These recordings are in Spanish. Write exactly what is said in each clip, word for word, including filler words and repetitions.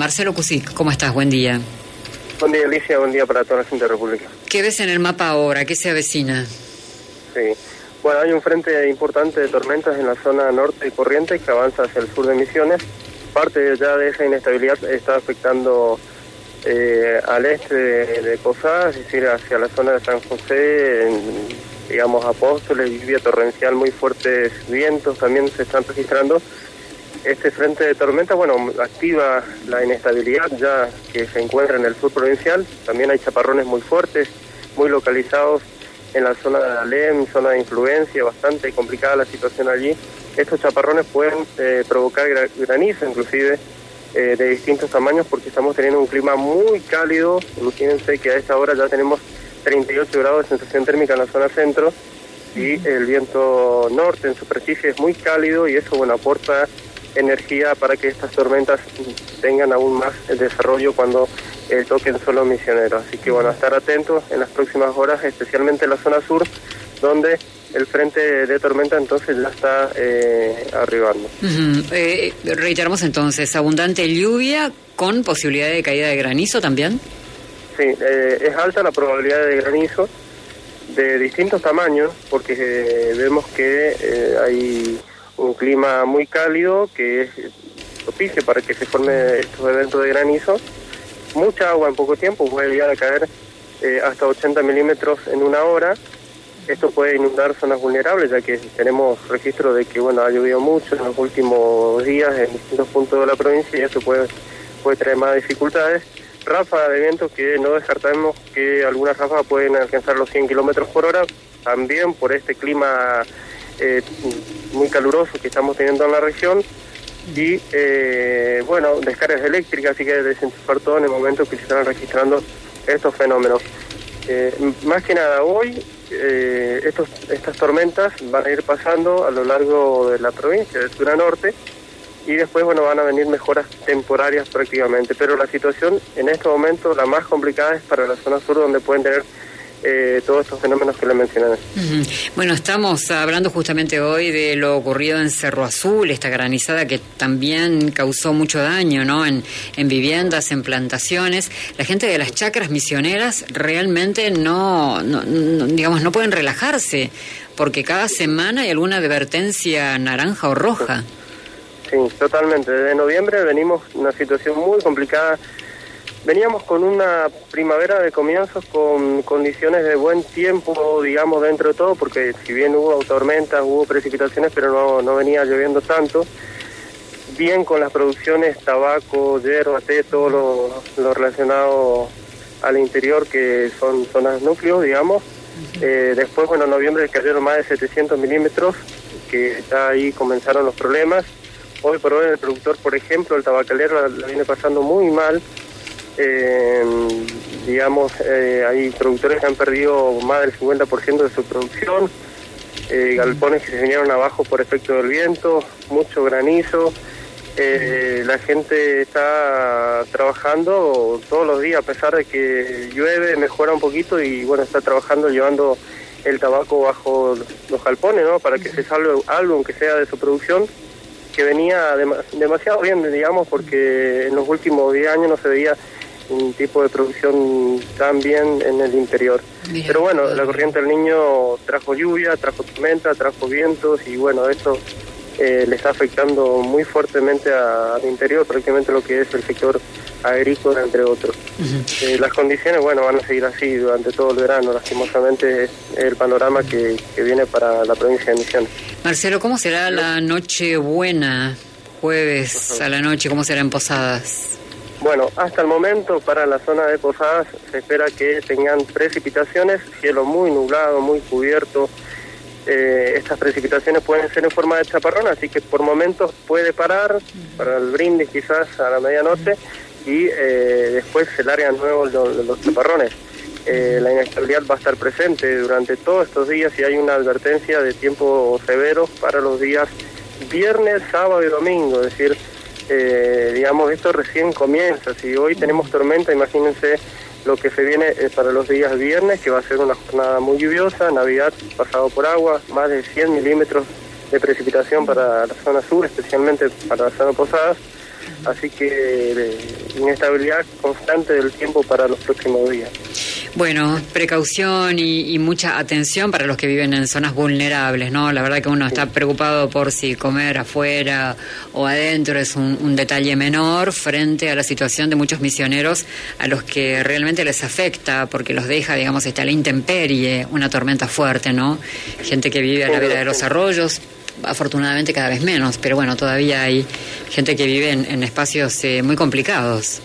Marcelo Cusic, ¿cómo estás? Buen día. Buen día, Alicia, buen día para toda la gente de la República. ¿Qué ves en el mapa ahora? ¿Qué se avecina? Sí, bueno, hay un frente importante de tormentas en la zona norte de Corrientes que avanza hacia el sur de Misiones. Parte ya de esa inestabilidad está afectando eh, al este de, de Posadas, es decir, hacia la zona de San José, en, digamos, Apóstoles, lluvia torrencial, muy fuertes vientos también se están registrando. Este frente de tormenta, bueno, activa la inestabilidad ya que se encuentra en el sur provincial. También hay chaparrones muy fuertes, muy localizados en la zona de Alem, zona de influencia, bastante complicada la situación allí. Estos chaparrones pueden eh, provocar granizo, inclusive, eh, de distintos tamaños, porque estamos teniendo un clima muy cálido. Imagínense que a esta hora ya tenemos treinta y ocho grados de sensación térmica en la zona centro, y el viento norte en superficie es muy cálido, y eso, bueno, aporta energía para que estas tormentas tengan aún más el desarrollo cuando eh, toquen suelo misionero. Así que, bueno, a estar atentos en las próximas horas, especialmente en la zona sur, donde el frente de tormenta entonces ya está eh, arribando. Uh-huh. eh, reiteramos entonces, abundante lluvia con posibilidad de caída de granizo también. Sí, eh, es alta la probabilidad de granizo de distintos tamaños, porque eh, vemos que eh, hay un clima muy cálido que es propicio para que se formen estos eventos de granizo. Mucha agua en poco tiempo, puede llegar a caer eh, hasta ochenta milímetros en una hora. Esto puede inundar zonas vulnerables, ya que tenemos registro de que, bueno, ha llovido mucho en los últimos días en distintos puntos de la provincia, y eso puede, puede traer más dificultades. Ráfagas de viento que no descartamos que algunas ráfagas pueden alcanzar los cien kilómetros por hora, también por este clima eh, muy caluroso que estamos teniendo en la región. Y, eh, bueno, descargas eléctricas, así que desenchufar todo en el momento que se están registrando estos fenómenos. Eh, más que nada hoy, eh, estos, estas tormentas van a ir pasando a lo largo de la provincia, de sur a norte, y después, bueno, van a venir mejoras temporarias prácticamente, pero la situación en este momento, la más complicada, es para la zona sur, donde pueden tener eh, todos estos fenómenos que le mencioné. Uh-huh. Bueno, estamos hablando justamente hoy de lo ocurrido en Cerro Azul, esta granizada que también causó mucho daño, ¿no? En, en viviendas, en plantaciones. La gente de las chacras misioneras realmente no, no, no, digamos, no pueden relajarse, porque cada semana hay alguna advertencia naranja o roja. Sí, totalmente. Desde noviembre venimos una situación muy complicada. Veníamos con una primavera de comienzos con condiciones de buen tiempo, digamos, dentro de todo, porque si bien hubo tormentas, hubo precipitaciones, pero no, no venía lloviendo tanto. Bien con las producciones, tabaco, hierba, té, todo lo, lo relacionado al interior, que son zonas núcleos, digamos. Eh, después, bueno, en noviembre cayeron más de setecientos milímetros, que ya ahí comenzaron los problemas. Hoy por hoy el productor, por ejemplo, el tabacalero, la, la viene pasando muy mal. Eh, digamos, eh, hay productores que han perdido más del cincuenta por ciento de su producción, eh, galpones que se vinieron abajo por efecto del viento, mucho granizo. Eh, la gente está trabajando todos los días, a pesar de que llueve, mejora un poquito, y bueno, está trabajando llevando el tabaco bajo los galpones, ¿no? Para que se salve algo, aunque sea de su producción, que venía dem- demasiado bien, digamos, porque en los últimos diez años no se veía un tipo de producción tan bien en el interior. Bien. Pero bueno, la corriente del Niño trajo lluvia, trajo tormenta, trajo vientos, y bueno, eso eh, le está afectando muy fuertemente a, al interior, prácticamente lo que es el sector agrícola, entre otros. Uh-huh. Eh, las condiciones, bueno, van a seguir así durante todo el verano, lastimosamente es el panorama que, que viene para la provincia de Misiones. Marcelo, ¿cómo será la noche buena, jueves uh-huh. a la noche? ¿Cómo será en Posadas? Bueno, hasta el momento para la zona de Posadas se espera que tengan precipitaciones, cielo muy nublado, muy cubierto. Eh, estas precipitaciones pueden ser en forma de chaparrón, así que por momentos puede parar para el brindis quizás a la medianoche, y eh, después se largan nuevos los, los chaparrones. Eh, la inestabilidad va a estar presente durante todos estos días, y hay una advertencia de tiempo severo para los días viernes, sábado y domingo, es decir, eh, digamos, esto recién comienza. Si hoy tenemos tormenta, imagínense lo que se viene eh, para los días viernes, que va a ser una jornada muy lluviosa, Navidad pasado por agua, más de cien milímetros de precipitación para la zona sur, especialmente para la zona Posadas. Así que eh, inestabilidad constante del tiempo para los próximos días. Bueno, precaución y, y mucha atención para los que viven en zonas vulnerables, ¿no? La verdad que uno está preocupado por si comer afuera o adentro es un, un detalle menor frente a la situación de muchos misioneros a los que realmente les afecta porque los deja, digamos, está la intemperie, una tormenta fuerte, ¿no? Gente que vive a la vera de los arroyos, afortunadamente cada vez menos, pero bueno, todavía hay gente que vive en, en espacios eh, muy complicados.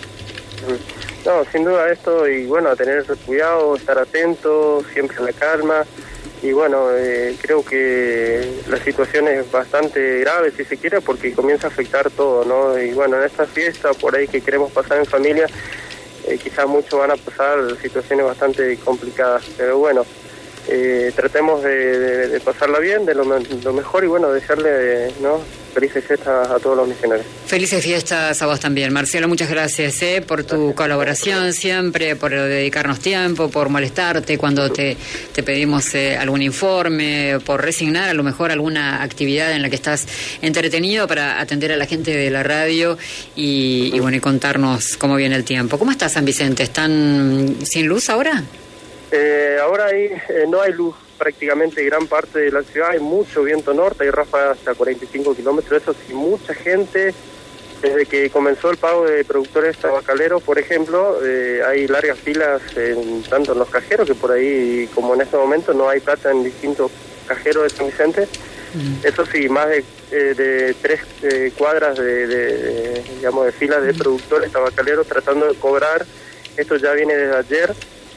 No, sin duda esto, y bueno, a tener cuidado, estar atento, siempre en la calma, y bueno, eh, creo que la situación es bastante grave, si se quiere, porque comienza a afectar todo, ¿no? Y bueno, en esta fiesta, por ahí que queremos pasar en familia, eh, quizás muchos van a pasar situaciones bastante complicadas, pero bueno, eh, tratemos de, de, de pasarla bien, de lo, lo mejor, y bueno, desearle, ¿no?, felices fiestas a todos los misioneros. Felices fiestas a vos también, Marcelo. Muchas gracias eh, por tu gracias. colaboración siempre, por dedicarnos tiempo, por molestarte cuando te, te pedimos eh, algún informe, por resignar a lo mejor alguna actividad en la que estás entretenido para atender a la gente de la radio y, y bueno, y contarnos cómo viene el tiempo. ¿Cómo está San Vicente? ¿Están sin luz ahora? Eh, ahora ahí, eh, no hay luz. Prácticamente gran parte de la ciudad, hay mucho viento norte, hay ráfagas hasta cuarenta y cinco kilómetros, eso sí, mucha gente, desde que comenzó el pago de productores tabacaleros, por ejemplo, eh, hay largas filas en, tanto en los cajeros, que por ahí, como en este momento, no hay plata en distintos cajeros de San Vicente, mm. eso sí, más de, eh, de tres eh, cuadras de, de, de, digamos, de filas de productores tabacaleros tratando de cobrar, esto ya viene desde ayer,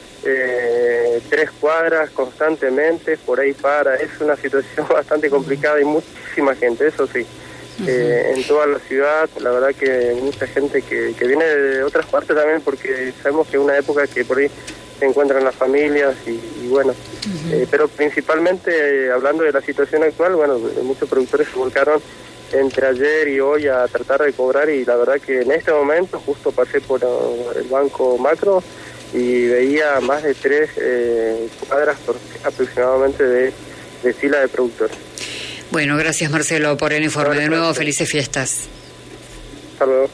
Eh, tres cuadras constantemente, por ahí para, es una situación bastante complicada y muchísima gente, eso sí, uh-huh. eh, en toda la ciudad, la verdad que mucha gente que, que viene de otras partes también, porque sabemos que es una época que por ahí se encuentran las familias y, y bueno, uh-huh. eh, pero principalmente eh, hablando de la situación actual, bueno, muchos productores se volcaron entre ayer y hoy a tratar de cobrar y la verdad que en este momento justo pasé por el Banco Macro y veía más de tres eh, cuadras por, aproximadamente de, de fila de productores. Bueno, gracias Marcelo por el informe. De nuevo, felices fiestas. Hasta luego.